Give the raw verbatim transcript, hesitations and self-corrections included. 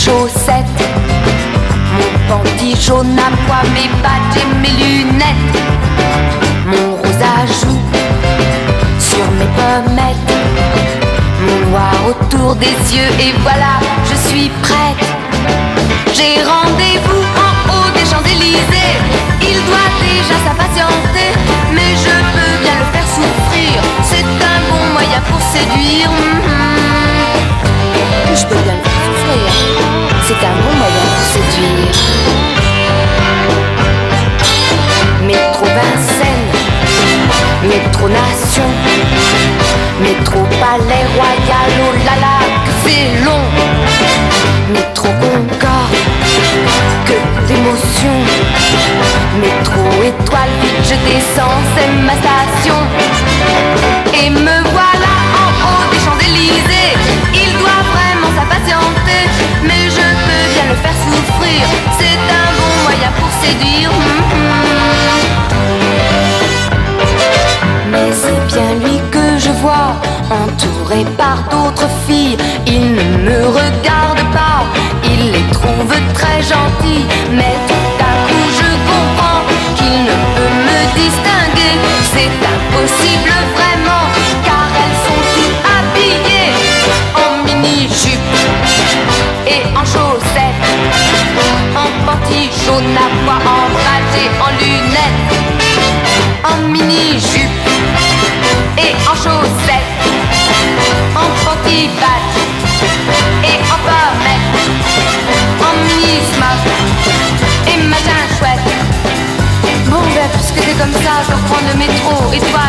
chaussettes, mon panty jaune à pois, mes badges et mes lunettes, mon rose à joues sur mes pommettes, mon noir autour des yeux, et voilà, je suis prête. J'ai rendez-vous en haut des Champs-Élysées. Il doit déjà s'impatienter, mais je peux bien le faire souffrir. C'est un bon moyen pour séduire. Mm-hmm. Je peux bien le faire souffrir. C'est un bon moyen pour séduire. Métro Vincennes, métro Nation, métro Palais Royal, oh là là, que c'est long. Métro Concorde, que d'émotions. Métro Étoile, vite je descends, c'est ma station. Et me voilà en haut des Champs-Élysées. Il doit vraiment s'impatienter, mais je peux bien le faire souffrir. C'est un bon moyen pour séduire. Mais c'est bien lui que je vois, entouré par d'autres filles. Il ne me regarde pas, il les trouve très gentils, mais tout à coup je comprends qu'il ne peut me distinguer. C'est impossible vraiment, car elles sont toutes habillées en mini-jupe et en chaussettes, en panty jaune à pois, en badge et en lunettes, en mini-jupe et en chaussettes, en panty badge et en pommettes, en mini-smock et machin chouette. Bon ben puisque t'es comme ça, je vais reprendre le métro, et toi